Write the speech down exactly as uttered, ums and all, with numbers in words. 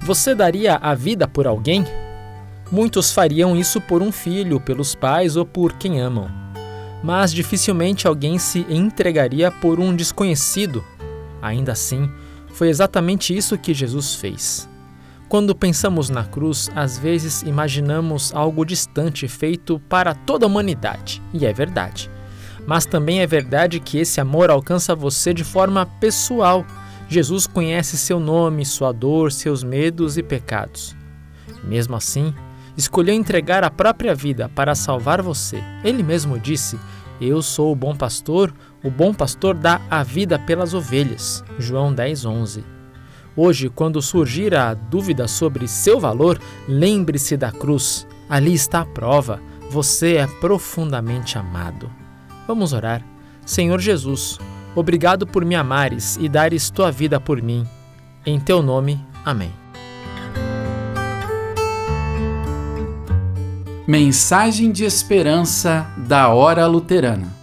Você daria a vida por alguém? Muitos fariam isso por um filho, pelos pais ou por quem amam. Mas dificilmente alguém se entregaria por um desconhecido. Ainda assim, foi exatamente isso que Jesus fez. Quando pensamos na cruz, às vezes imaginamos algo distante feito para toda a humanidade, e é verdade. Mas também é verdade que esse amor alcança você de forma pessoal. Jesus conhece seu nome, sua dor, seus medos e pecados. Mesmo assim, escolheu entregar a própria vida para salvar você. Ele mesmo disse: "Eu sou o bom pastor, o bom pastor dá a vida pelas ovelhas." João dez, onze. Hoje, quando surgir a dúvida sobre seu valor, lembre-se da cruz. Ali está a prova. Você é profundamente amado. Vamos orar. Senhor Jesus, obrigado por me amares e dares tua vida por mim. Em teu nome, amém. Mensagem de esperança da Hora Luterana.